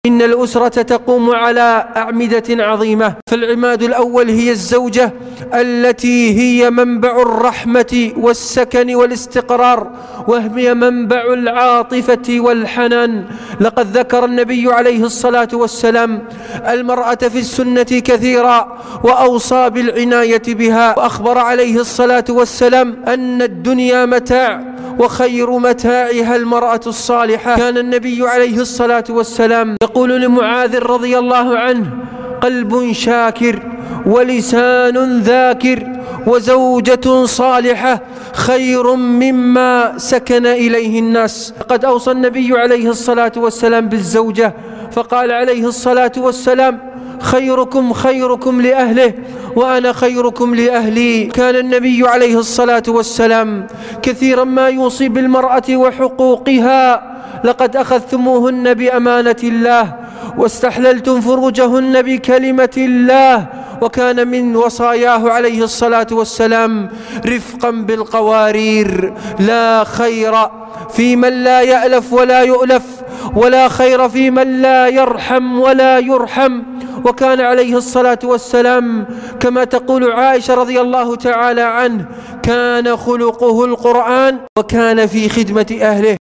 إن الأسرة تقوم على أعمدة عظيمة، فالعماد الأول هي الزوجة التي هي منبع الرحمة والسكن والاستقرار، وهي منبع العاطفة والحنان. لقد ذكر النبي عليه الصلاة والسلام المرأة في السنة كثيرا وأوصى بالعناية بها، وأخبر عليه الصلاة والسلام أن الدنيا متاع وخير متاعها المرأة الصالحة. كان النبي عليه الصلاة والسلام يقول لمعاذ رضي الله عنه: قلب شاكر ولسان ذاكر وزوجة صالحة خير مما سكن إليه الناس. قد أوصى النبي عليه الصلاة والسلام بالزوجة، فقال عليه الصلاة والسلام: خيركم خيركم لأهله وأنا خيركم لأهلي. كان النبي عليه الصلاة والسلام كثيرا ما يوصي بالمرأة وحقوقها: لقد أخذتموهن بأمانة الله واستحللتم فروجهن بكلمة الله. وكان من وصاياه عليه الصلاة والسلام رفقا بالقوارير: لا خير في من لا يألف ولا يؤلف، ولا خير في من لا يرحم ولا يرحم. وكان عليه الصلاة والسلام كما تقول عائشة رضي الله تعالى عنه: كان خلقه القرآن وكان في خدمة أهله.